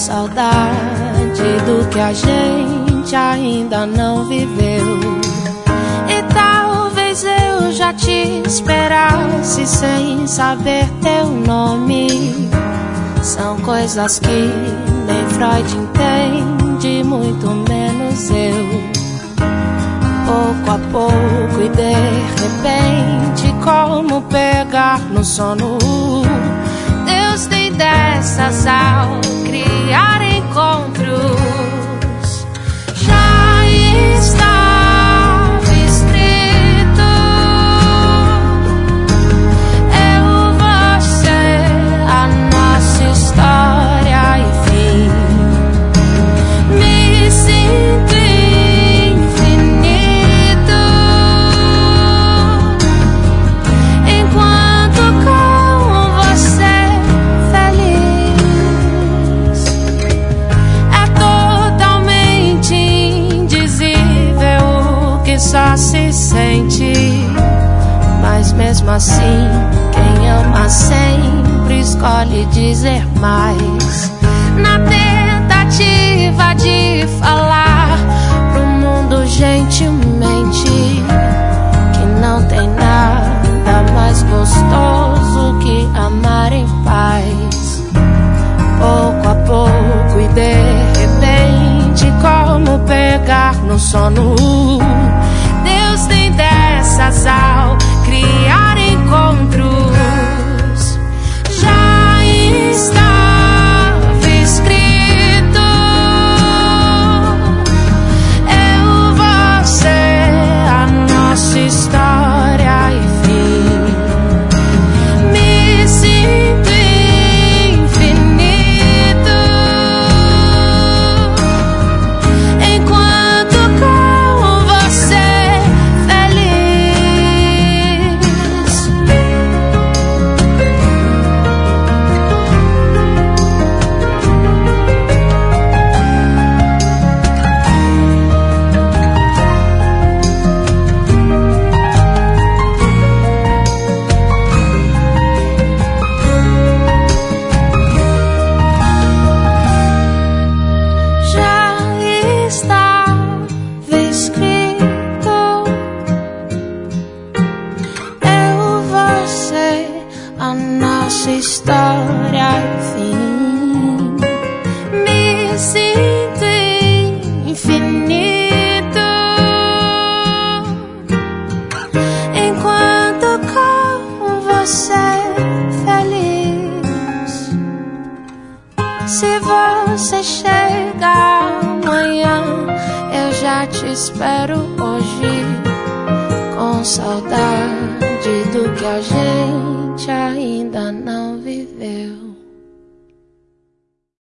saudade do que a gente ainda não viveu. E talvez eu já te esperasse sem saber teu nome. São coisas que nem Freud entende, muito menos eu. Pouco a pouco e de repente, como pegar no sono. Deus tem dessas ao criar encontros. Já estava escrito, eu, você, a nossa história e fim. Me sinto infinito enquanto com você feliz. É totalmente indizível o que só se sente, mas mesmo assim quem ama sempre escolhe dizer mais. Na tentativa de falar pro mundo gentilmente que não tem nada mais gostoso que amar em paz. Pouco a pouco e de repente, como pegar no sono. Deus tem dessas ao criar encontros. Já estava escrito, eu, você, a nossa história e fim. Me sinto infinito enquanto com você feliz. Já estava escrito, eu, você, a nossa história e fim. Me sinto infinito enquanto com você feliz. Se você chegar amanhã, eu já te espero hoje, com saudade do que a gente ainda não viveu.